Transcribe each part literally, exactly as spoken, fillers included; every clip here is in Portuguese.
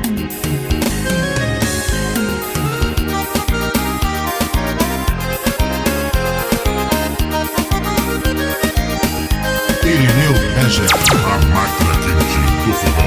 Irineu Reger, a máquina quente do forró.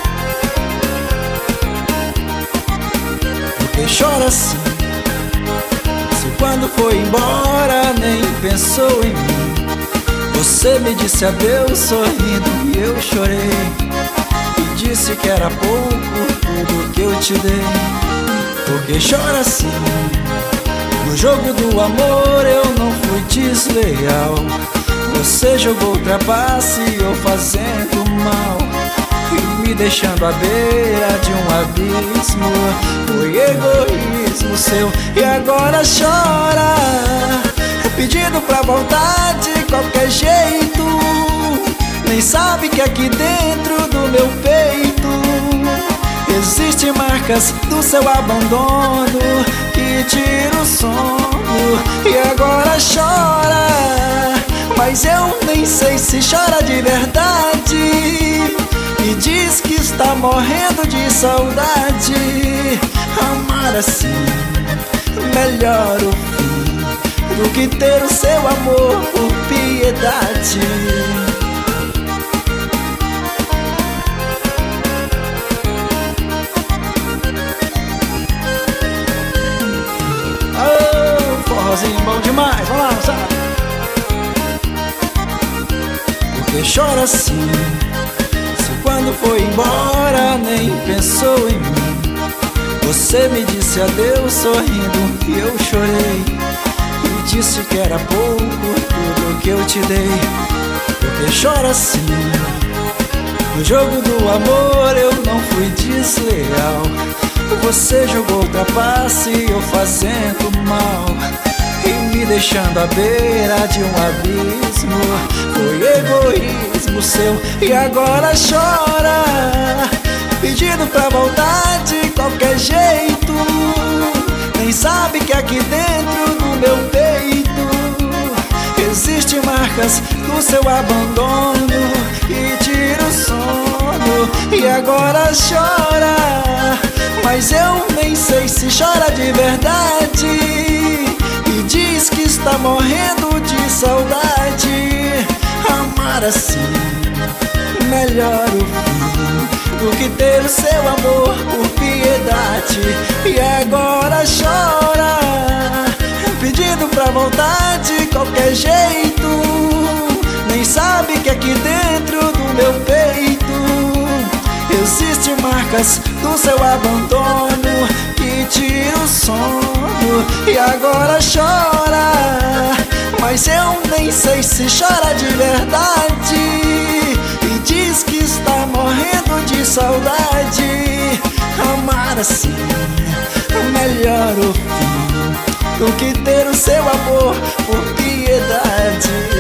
Por que chora assim? Se quando foi embora nem pensou em mim. Você me disse adeus sorrindo e eu chorei, e disse que era pouco tudo que eu te dei. Por que chora assim? No jogo do amor eu não fui desleal. Você jogou trapace ou fazendo mal, e me deixando à beira de um abismo. Foi egoísmo seu e agora chora, pedindo pra voltar de qualquer jeito. Nem sabe que aqui dentro do meu peito existem marcas do seu abandono que tira o sono. E agora chora, mas eu nem sei se chora de verdade, e diz que está morrendo de saudade. Amar assim, melhor o fim do que ter o seu amor por piedade. Oh, forrozinho bom demais, vamos lá, moçada. Por que chora assim? Se quando foi embora nem pensou em mim. Você me disse adeus sorrindo e eu chorei, e disse que era pouco tudo que eu te dei. Por que chora assim? No jogo do amor eu não fui desleal. Você jogou trapace eu fazendo mal, e me deixando à beira de um abismo. Foi egoísmo seu e agora chora, pedindo pra voltar de qualquer jeito. Nem sabe que aqui dentro do meu peito existem marcas do seu abandono que tira o sono. E agora chora, mas eu nem sei se chora de verdade, e diz que está morrendo de saudade. Amar assim, melhor o fim do que ter o seu amor por piedade. E agora chora, pedindo pra voltar de qualquer jeito. Nem sabe que aqui dentro do meu peito existem marcas do seu abandono que tira o sono. E agora chora, mas eu nem sei se chora de verdade, e diz que está morrendo de saudade. Amar assim, melhor o fim do que ter o seu amor por piedade.